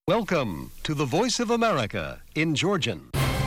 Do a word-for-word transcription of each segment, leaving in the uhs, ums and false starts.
Welcome to the Voice of America in Georgian.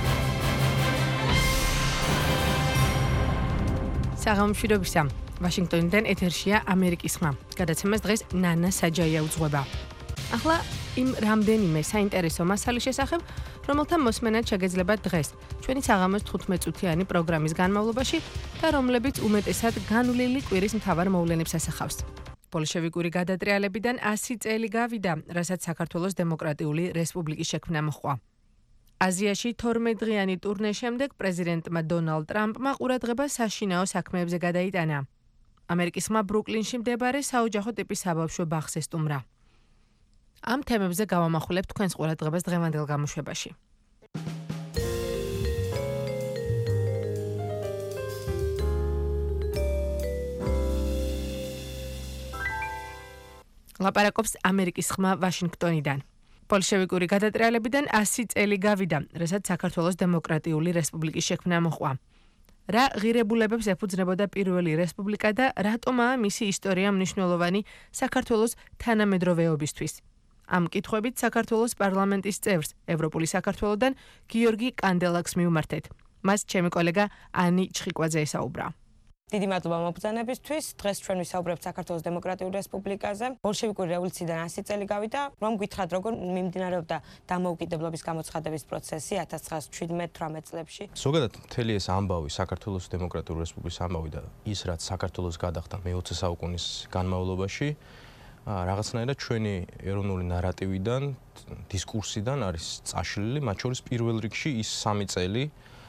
საღამოშიდობისა ვაშინგტონიდან ეთერშია ამერიკის ხმა. გადაცემას დღეს ნანა საჯაია უძღვება. ახლა იმ რამდენიმე საინტერესო მასალის შესახებ, რომელთა მოსმენად შეგეძლებათ დღეს, ჩვენი საღამოს თხუთმეტ წუთიანი პროგრამის განმავლობაში და რომლებიც უმეტესად განვლილი კვირის მთავარ მოვლენებს ასახავს. ბოლშევიკური გადატრიალებიდან ასი წელი გავიდა, რასაც საქართველოს დემოკრატიული რესპუბლიკის შექმნა მოჰყვა. აზიაში თორმეტდღიანი ტურნეს შემდეგ პრეზიდენტმა დონალდ ტრამპმა ყურადღება საშინაო საქმეებზე გადაიტანა. ამერიკის ხმა ბრუკლინში მდებარე საოჯახო ტიპის საბავშვო ბაღს ესტუმრა. ამ თემებზე გავამახვილებთ თქვენს ყურადღებას დღევანდელ გამოშვებაში. ლაპარაკობს ამერიკის ხმა ვაშინგტონიდან. ბოლშევიკური გადატრიალებიდან ასი წელი გავიდა, რასაც საქართველოს დემოკრატიული რესპუბლიკის შექმნა მოჰყვა. რა ღირებულებებს ეფუძნებოდა პირველი რესპუბლიკა და რატომაა მისი ისტორია მნიშვნელოვანი საქართველოს თანამედროვეობისთვის? ამ კითხვებით საქართველოს პარლამენტის წევრს, ევროპული საქართველოდან გიორგი კანდელაკს მივმართეთ. მას ჩემი კოლეგა ანი ჩხიკვაძე ესაუბრა. დიდი მადლობა მობრძანებისთვის. დღეს ჩვენ ვისაუბრებთ საქართველოს დემოკრატიულ რესპუბლიკაზე. ბოლშევიკური რევოლუციიდან ასი წელი გავიდა, რომ გითხრათ როგორ მიმდინარეობდა დამოუკიდებლობის გამოცხადების პროცესი ათას ცხრაასი შვიდმეტ-თვრამეტ წლებში. ზოგადად მთელი ეს ამბავი საქართველოს დემოკრატიული რესპუბლიკის ამბავი და ის რაც საქართველოს გადახდა მეოცე საუკუნის განმავლობაში, რაღაცნაირად ჩვენი ეროვნული ნარატივიდან, დისკურსიდან არის წაშლილი, მათ შორის პირველ რიგში ის სამი წელი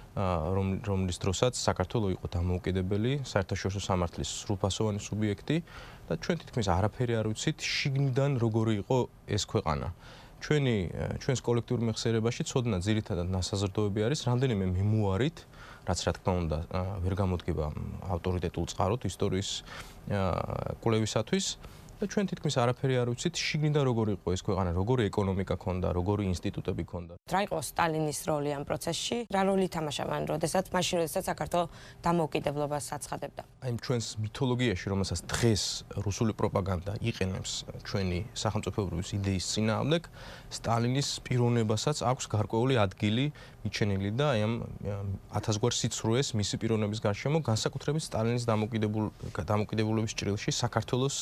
რომლის დროსაც საქართველოს იყო დამოუკიდებელი, საერთაშორისო სამართლის სრულფასოვანი სუბიექტი და ჩვენ თითქმის არაფერი არ ვიცით შიგნიდან როგორი იყო ეს ქვეყანა. ჩვენი ჩვენს კოლექტიურ მეხსიერებაში ცოდნა ძირითადად ნასაზრდოები არის რამდენიმე მემუარით, რაც რა თქმა უნდა ვერ გამოდგება ავტორიტეტულ წყაროდ ისტორიის კვლევისათვის. და ჩვენ თითქმის არაფერი არ ვიცით შიგნიდან როგორი იყო ეს ქვეყანა, როგორი ეკონომიკა ქონდა, როგორი ინსტიტუტები ქონდა. რა იყო სტალინის როლი ამ პროცესში? რა როლი ითამაშა მან, როდესაც მაშინ როდესაც საქართველოს დამოუკიდებლობას აცხადებდა? აი ჩვენს მითოლოგიაში, რომელსაც დღეს რუსული პროპაგანდა იყენებს ჩვენი სახელმწიფოებრივი იდეის წინააღმდეგ, სტალინის პიროვნებასაც აქვს გარკვეული ადგილი მიჩენილი და აი ამ ათასგვარ სიცრუეს მისი პიროვნების გარშემო განსაკუთრებით სტალინის დამოუკიდებულ დამოუკიდებლობის ჭრილში საქართველოს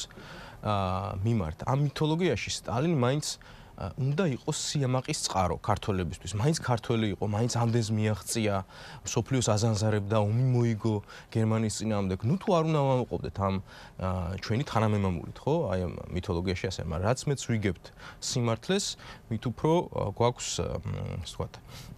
მიმართ. ამ მითოლოგიაში სტალინი მაინც უნდა იყოს სიამაყის წყარო ქართველებისთვის. მაინც ქართველი იყო, მაინც ამდენს მიაღწია, სოფლიოს აზანზარებდა, ომი მოიგო გერმანიის წინააღმდეგ. ნუ თუ არ უნდა ვამოყობდეთ ამ ჩვენი თანამემამულით, ხო? აი ამ მითოლოგიაში ასე, მაგრამ რაც მეც ვიგებთ სიმართლეს, მით უფრო გვაქვს, ასე ვთქვათ,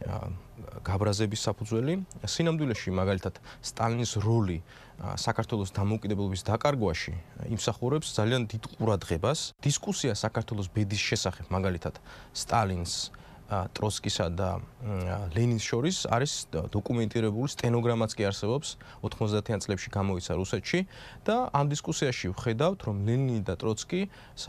გაბრაზების საფუძველი. სინამდვილეში მაგალითად სტალინის როლი საქართველოს დამოუკიდებლობის დაკარგვაში იმსახურებს ძალიან დიდ ყურადღებას. დისკუსია საქართველოს ბედის შესახებ, მაგალითად, სტალინს, ტროცკისა და ლენინს შორის არის დოკუმენტირებული, სტენოგრამაც კი არსებობს, ოთხმოცდაათიან წლებში გამოიცა რუსეთში და ამ დისკუსიაში ვხედავთ, რომ ლენინი და ტროცკი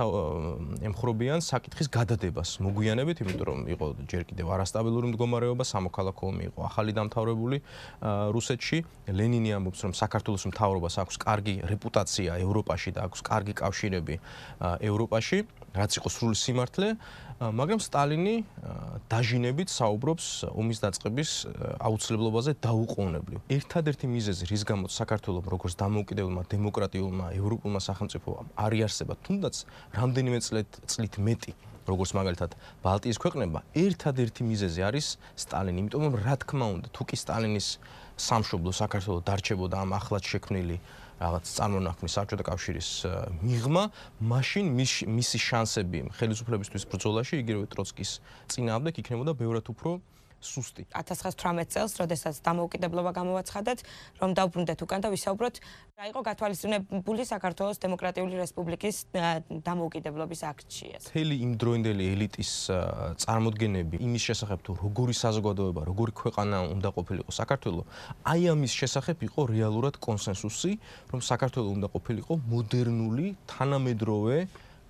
ემხრობიან საკითხის გადადებას მოგვიანებით, იმიტომ რომ იყო ჯერ კიდევ არასტაბილური მდგომარეობა, სამოქალაქო ომი იყო ახალი დამთავრებული რუსეთში. ლენინი ამბობს, რომ საქართველოს მთავრობას აქვს კარგი რეპუტაცია ევროპაში და აქვს კარგი კავშირები ევროპაში, რაც იყო სრული სიმართლე, მაგრამ სტალინი დაჟინებით საუბრობს ომის დაწყების აუცილებლობაზე დაუყოვნებლივ. ერთადერთი მიზეზი, რის გამოც საქართველოს როგორც დამოუკიდებელმა დემოკრატიულმა ევროპულმა სახელმწიფომ არ იარსება, თუნდაც რამდენიმე წლით მეტი, როგორც მაგალითად ბალტიის ქვეყნებმა, ერთადერთი მიზეზი არის სტალინი. იმიტომ რომ რა თქმა უნდა, თუ კი სტალინის სამშობლო საქართველოს დარჩებოდა ამ ახლად შექმნილი რაღაც წარმონაქმნის საბჭოთა კავშირის მიღმა, მაშინ მისი შანსები ხელისუფლებისთვის ბრძოლაში, იგივე ტროცკის წინააღმდეგ იქნებოდა ბევრად უფრო სუსტი. ათას ცხრაასი თვრამეტ წელს, როდესაც დამოუკიდებლობა გამოვაცხადეთ, რომ დავბრუნდეთ უკან და ვისაუბროთ, რა იყო გათვალისწინებული საქართველოს დემოკრატიული რესპუბლიკის დამოუკიდებლობის აქტში. მთელი იმდროინდელი ელიტის წარმოდგენები იმის შესახებ, თუ როგორი საზოგადოება, როგორი ქვეყანა უნდა ყოფილიყო საქართველოს, აი ამის შესახებ იყო რეალურად კონსენსუსი, რომ საქართველოს უნდა ყოფილიყო მოდერნული, თანამედროვე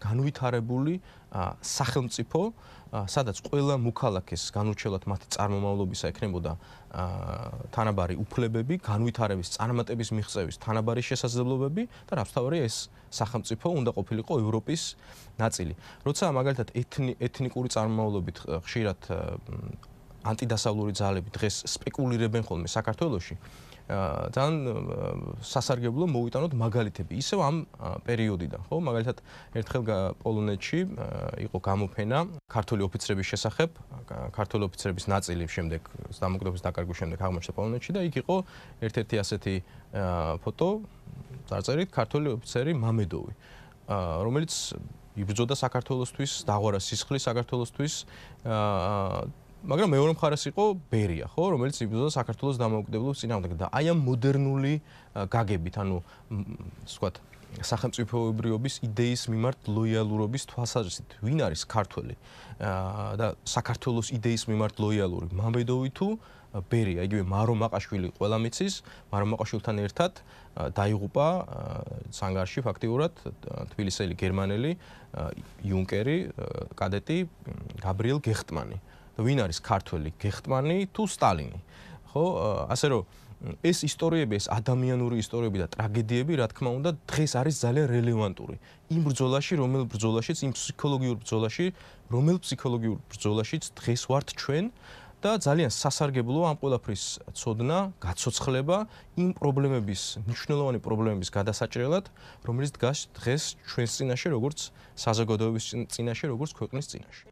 განვითარებული სახელმწიფო, სადაც ყველა მოქალაქეს განურჩევლად მათი წარმომავლობისა ექნებოდა თანაბარი უფლებები, განვითარების, წარმატების მიღწევის თანაბარი შესაძლებლობები და რაბსთავარია ეს სახელმწიფო უნდა ყოფილიყო ევროპის ნაწილი. როცა მაგალითად ეთნიკური წარმომავლობით ხშირად ანტიდასავლური ძალები დღეს სპეკულირებენ ხოლმე საქართველოში, ძალიან სასარგებლო მოვიტანოთ მაგალითები. ისევ ამ პერიოდიდან, ხო? მაგალითად, ერთხელ პოლონეთში იყო გამოფენა ქართული ოფიცრების შესახებ, ქართული ოფიცრების ნაწილი შემდეგ დამოუკიდებლობის დაკარგვის შემდეგ აღმოჩნდა პოლონეთში და იქ იყო ერთ-ერთი ასეთი ფოტო, წარწერით ქართული ოფიცერი მამედოვი, რომელიც იბრძოდა საქართველოსთვის, დაღვარა სისხლის საქართველოსთვის, მაგრამ მეორე მხარეს იყო ბერია, ხო, რომელიც იბრძოდა საქართველოს დამოუკიდებლობის წინააღმდეგ და აი ამ მოდერნული გაგებით, ანუ ასე ვთქვათ, სახელმწიფოებრიობის იდეის მიმართ ლოიალურობის თვალსაზრისით, ვინ არის ქართველი და საქართველოს იდეის მიმართ ლოიალური, მამედოვი თუ ბერია, იგივე მარო მაყაშვილი ყველა მიცის, მარო მაყაშვილთან ერთად დაიღუპა სანგარში ფაქტიურად თბილისელი გერმანელი იუნკერი, კადეტი გაბრიელ გეხტმანი. ვინ არის ქართველი, გეხტმანი თუ სტალინი? ხო, ასე რომ ეს ისტორიები, ეს ადამიანური ისტორიები და ტრაგედიები, რა თქმა უნდა, დღეს არის ძალიან რელევანტური. იმ ბრძოლაში, რომელ ბრძოლაშიც, იმ ფსიქოლოგიურ ბრძოლაში, რომელ ფსიქოლოგიურ ბრძოლაშიც დღეს ვართ ჩვენ და ძალიან სასარგებლოა ამ ყველაფრის ცოდნა, გაცოცხლება იმ პრობლემების, მნიშვნელოვანი პრობლემების გადასაჭრელად, რომელიც დგას დღეს ჩვენს წინაშე, როგორც საზოგადოების წინაშე, როგორც ქვეყნის წინაშე.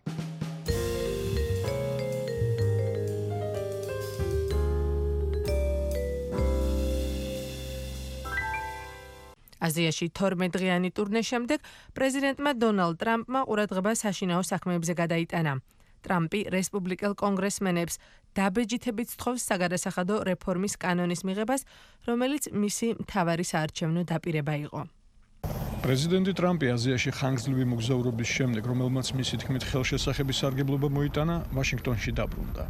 აზიაში თორმეტ-დღიანი ტურნეს შემდეგ პრეზიდენტმა დონალდ ტრამპმა ყურადღება საშინაო საქმეებზე გადაიტანა. ტრამპი რესპუბლიკელ კონგრესმენებს დაბეჯითებით სთხოვს საგადასახადო რეფორმის კანონის მიღებას, რომელიც მისი მთავარი საარჩევნო დაპირება იყო. პრეზიდენტი ტრამპი აზიაში ხანგრძლივი მოგზაურობის შემდეგ, რომელმაც მისი თქმით ხელშესახების სარგებლობა მოიტანა, ვაშინგტონში დაბრუნდა.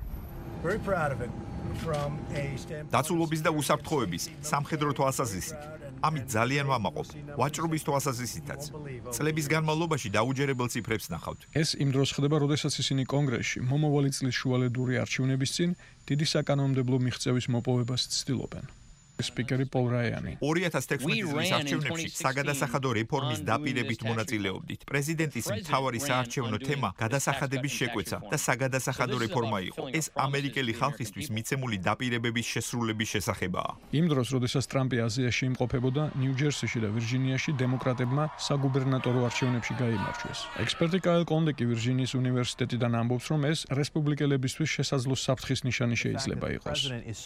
დაცულობის და უსაფრთხოების სამხედრო თვალსაზრისით ამით ძალიან ვამაყობ. ვაჭრობის თვალსაზრისითაც. წლების განმავლობაში დაუჯერებელ ციფრებს ნახავთ. ეს იმ დროს ხდება, როდესაც ისინი კონგრესში მომავალი წლის შუალედური არჩევნების წინ დიდი საკანონმდებლო მიღწევის მოპოვებას ცდილობენ. სპიკერი პოლ რაიანი. ორი ათას თექვსმეტი წლის არჩევნებში საგადასახადო რეფორმის დაპირებით მონაწილეობდით. პრეზიდენტის მთავარი საარჩევნო თემა გადასახადების შეკვეცა და საგადასახადო რეფორმა იყო. ეს ამერიკელი ხალხისთვის მიცემული დაპირებების შესრულების შესახებაა. იმ დროს, როდესაც ტრამპი აზიაში იმყოფებოდა, ნიუ-ჯერსიში და ვირჯინიაში დემოკრატებმა საგუბერნატორო არჩევნებში გაიმარჯვეს. ექსპერტი კაილ კონდეკი ვირჯინიის უნივერსიტეტიდან ამბობს, რომ ეს რესპუბლიკელებისთვის შესაძლო საფრთხის ნიშანი შეიძლება იყოს.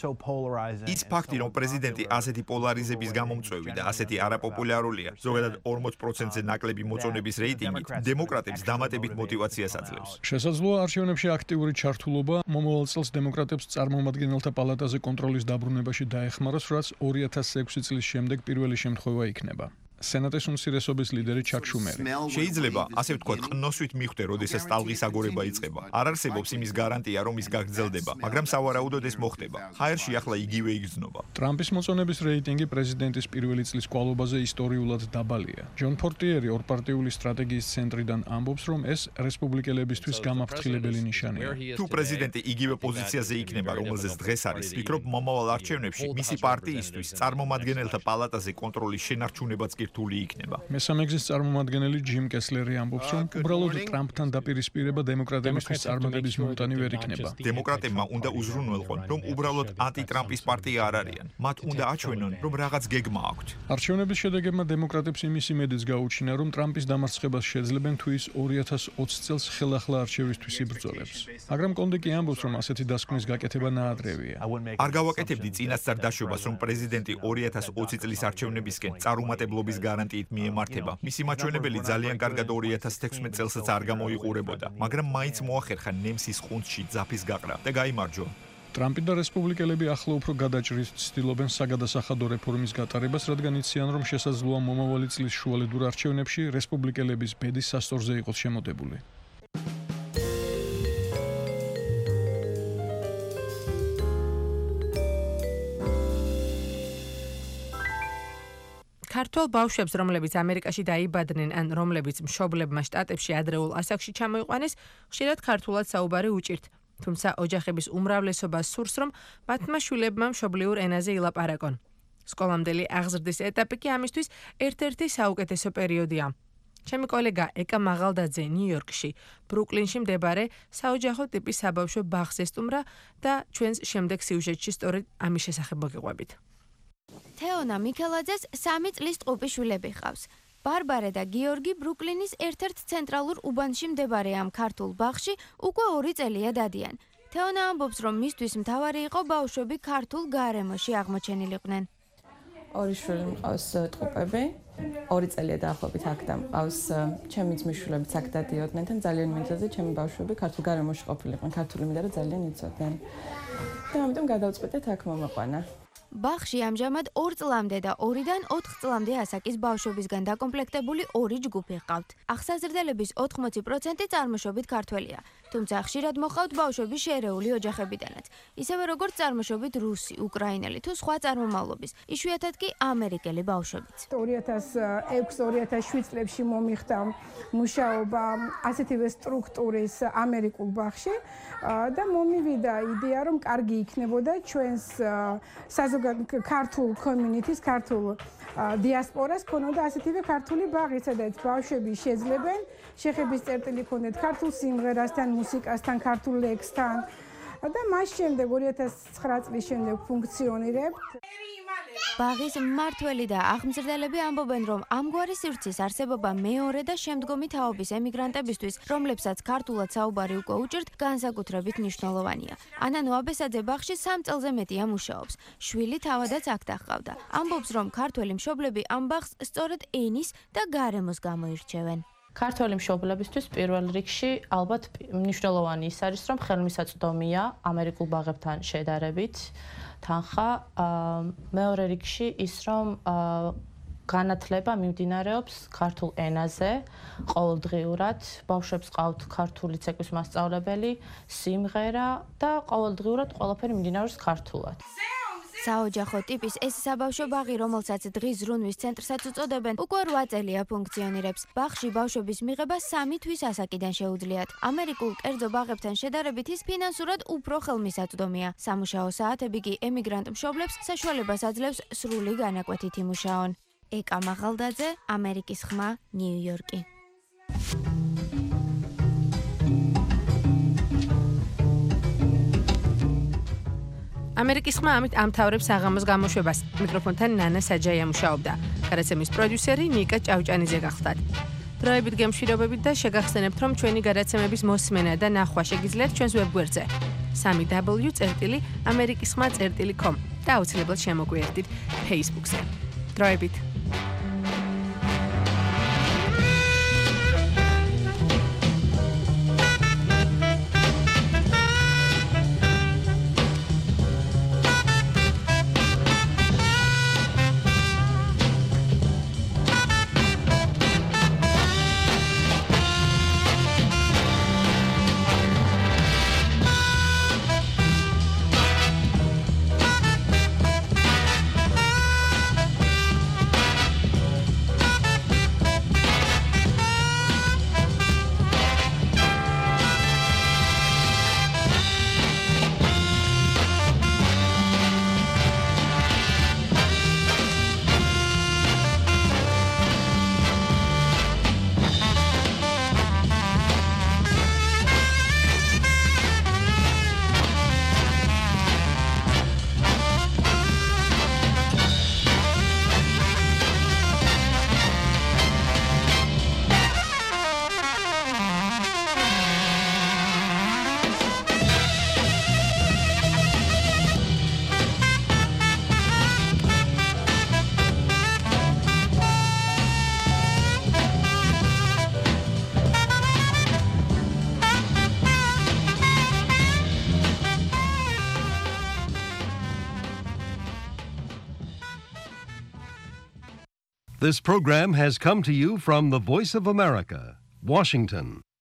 ის ფაქტი, რომ პრეზიდენტი ასეთი პოლარიზების გამომწვევი და ასეთი არაპოპულარულია, ზოგადად ორმოც პროცენტზე ნაკლები მოწონების რეიტინგით, დემოკრატებს დამატებით მოტივაციას აძლევს. შესაძლოა არჩევნებში აქტიური ჩართულობა მომავალ წელს დემოკრატებს წარმომადგენელთა პალატაზე კონტროლის დაბრუნებაში დაეხმაროს, რაც ორი ათას ექვსი წლის შემდეგ პირველი შემთხვევა იქნება. სენატის უმცირესობის ლიდერი ჩაკ შუმერი. შეიძლება, ასე ვთქვათ, ყნოსვით მიხვდე, როდესაც ტალღის აგორება იწყება. არ არსებობს იმის გარანტია, რომ ის გაგრძელდება, მაგრამ სავარაუდოდ ეს მოხდება. ჰაერში ახლა იგივე იგრძნობა. ტრამპის მოწონების რეიტინგი პრეზიდენტის პირველი წლის კვალობაზე ისტორიულად დაბალია. ჯონ ფორტიერი ორპარტიული სტრატეგიის ცენტრიდან ამბობს, რომ ეს რესპუბლიკელებისთვის გამაფრთხილებელი ნიშანია. თუ პრეზიდენტი იგივე პოზიციაზე იქნება, რომელზეც დღეს არის, ვფიქრობ, მომავალ არჩევნებში მისი პარტიისთვის წარმომადგენელთა პალატაზე კონტროლის შენარჩუნებაც კი რთული იქნება. მესამე გზის წარმომადგენელი ჯიმ კესლერი ამბობს, რომ უბრალოდ ტრამპთან დაპირისპირება დემოკრატებისთვის წარმატების მომტანი ვერ იქნება. დემოკრატებმა უნდა უზრუნველყონ, რომ უბრალოდ ანტიტრამპის პარტია არ არიან. მათ უნდა აჩვენონ, რომ რაღაც გეგმა აქვთ. არჩევნების შედეგებმა დემოკრატებს იმის იმედიც გაუჩინა, რომ ტრამპის დამარცხებას შეძლებენ თუ ის ორი ათას ოცი წელს ხელახლა არჩევისთვის იბრძოლებს. მაგრამ კონდეკი ამბობს, რომ ასეთი დასკვნის გაკეთება ნაადრევია. არ გავაკეთებდი წინასწარ დაშვებას, რომ პრეზიდენტი ორი ათას ოცი წლის არჩევნებისკენ წარუმატებლობის გარანტიით მიემართება. მისი მაჩვენებელი ძალიან კარგად ორი ათას თექვსმეტ წელსაც არ გამოიყურებოდა, მაგრამ მაინც მოახერხა ნემსის ყუნწში ძაფის გაყრა და გაიმარჯვა. ტრამპი და რესპუბლიკელები ახლა უფრო გადაჭრით ცდილობენ საგადასახადო რეფორმის გატარებას, რადგან იციან, რომ შესაძლოა მომავალი წლის შუალედურ არჩევნებში რესპუბლიკელების ბედის სასტორზე იყოს შემოდებული. ქართველ ბავშვებს, რომლებიც ამერიკაში დაიბადნენ ან რომლებიც მშობლებმა შტატებში ადრეულ ასაკში ჩამოიყვანეს, ხშირად ქართულად საუბარი უჭირთ. თუმცა ოჯახების უმრავლესობა სურს, რომ მათმა შვილებმა მშობლიურ ენაზე ილაპარაკონ. სკოლამდელი აღზრდის ეტაპი კი ამისთვის ერთ-ერთი საუკეთესო პერიოდია. ჩემი კოლეგა ეკა მაღალდაძე ნიუ-იორკში, ბრუკლინში მდებარე საოჯახო ტიპის საბავშვო ბაღს ესტუმრა და ჩვენს შემდეგ სიუჟეტში სწორედ ამის შესახებ მოგიყვებით. თეონა მიქელაძეს სამი წლის ტყუპი შვილები ჰყავს. ბარბარე და გიორგი ბრუკლინის ერთ-ერთ ცენტრალურ უბანში მდებარე ამ ქართულ ბაღში უკვე ორი წელია დადიან. თეონა ამბობს, რომ მისთვის მთავარი იყო ბავშვები ქართულ გარემოში აღმოჩენილიყვნენ. ორი შვილი მყავს ტყუპები, ორი წელია დაახლოებით აქ და მყავს ჩემი ძმის შვილებიც აქ დადიოდნენ და ძალიან მინდოდა ჩემი ბავშვები ქართულ გარემოში ყოფილიყვნენ, ქართული მინდა რომ ძალიან იცოდნენ. და ამიტომ გადავწყვეტეთ აქ მომაყვანა. ბაღში ამჟამად ორ წლამდე და ორიდან ოთხ წლამდე ასაკის ბავშვებისგან დაკომპლექტებული ორი ჯგუფი ჰყავთ. ახსაზრდელების ოთხმოცი პროცენტი წარმოშობით ქართველია, თუმცა ხშირად მოჰყავთ ბავშვები შერეული ოჯახებიდანაც, ისევე როგორც წარმოშობით რუსი, უკრაინელი თუ სხვა წარმომავლობის, იშვიათად კი ამერიკელი ბავშვებიც. ორი ათას ექვსი ორი ათას შვიდ წლებში მომიხდა მუშაობა ასეთივე სტრუქტურის ამერიკულ ბაღში და მომივიდა იდეა, რომ კარგი იქნებოდა ჩვენს საზოგადოებრივ ქართულ community-ს, ქართულ დიასპორას ქონოდა ასეთივე ქართული ბაღი, სადაც ბავშვები შეძლებენ შეხების წერტილი ქონდეთ ქართულ სიმღერასთან, მუსიკასთან, ქართულ ლექსთან და მას შემდეგ ორი ათას ცხრა წლის შემდეგ ფუნქციონირებთ. ბაღის მმართველი და აღმზრდელები ამბობენ, რომ ამგვარი სივრცის არსებობა მეორე და შემდგომი თაობის ემიგრანტებისთვის, რომლებსაც ქართულად საუბარი უკვე უჭირთ, განსაკუთრებით მნიშვნელოვანია. ანა ნოაბესაძე ბაღში სამ წელზე მეტია მუშაობს. შვილი თავადაც აქ დაჰყავდა. ამბობს, რომ ქართველი მშობლები ამ ბაღს სწორედ ენის და გარემოს გამო ირჩევენ. ქართველი მშობლებისთვის პირველ რიგში ალბათ მნიშვნელოვანი ის არის, რომ ხელმისაწვდომია ამერიკულ ბაღებთან შედარებით თანხა, მეორე რიგში ის, რომ განათლება მიმდინარეობს ქართულ ენაზე, ყოველდღიურად, ბავშვებს ყავთ ქართული ცეკვის მასწავლებელი, სიმღერა და ყოველდღიურად ყველაფერი მიმდინარეობს ქართულად. საოჯახო ტიპის ეს საბავშვო ბაღი, რომელსაც დღის ზრუნვის ცენტრსაც უწოდებენ, უკვე რვა წელია ფუნქციონირებს. ბაღში ბავშვების მიღება სამი თვის ასაკიდან შეუძლიათ. ამერიკულ კერძო ბაღებთან შედარებით ის ფინანსურად უფრო ხელმისაწვდომია. სამუშაო საათები კი ემიგრანტ მშობლებს საშუალებას აძლევს სრული განაკვეთით იმუშაონ. ეკა მაღალდაძე, ამერიკის ხმა, ნიუ-იორკი. ამერიკის ხმა ამით ამთავრებს საღამოს გამოშვებას. მიკროფონთან ნანა საჯაია მუშაობდა. გადაცემის პროდიუსერი ნიკა ჭავჭანიძე გახლდათ. დროებით გემშვიდობებით და შეგახსენებთ, რომ ჩვენი გადაცემების მოსმენა და ნახვა შეგიძლიათ ჩვენს ვებგვერდზე სამი დაბლიუ წერტილი ამერიკის ხმა წერტილი com და აუცილებლად შემოგვიერთდით Facebook-ზე. დროებით. This program has come to you from the Voice of America, Washington.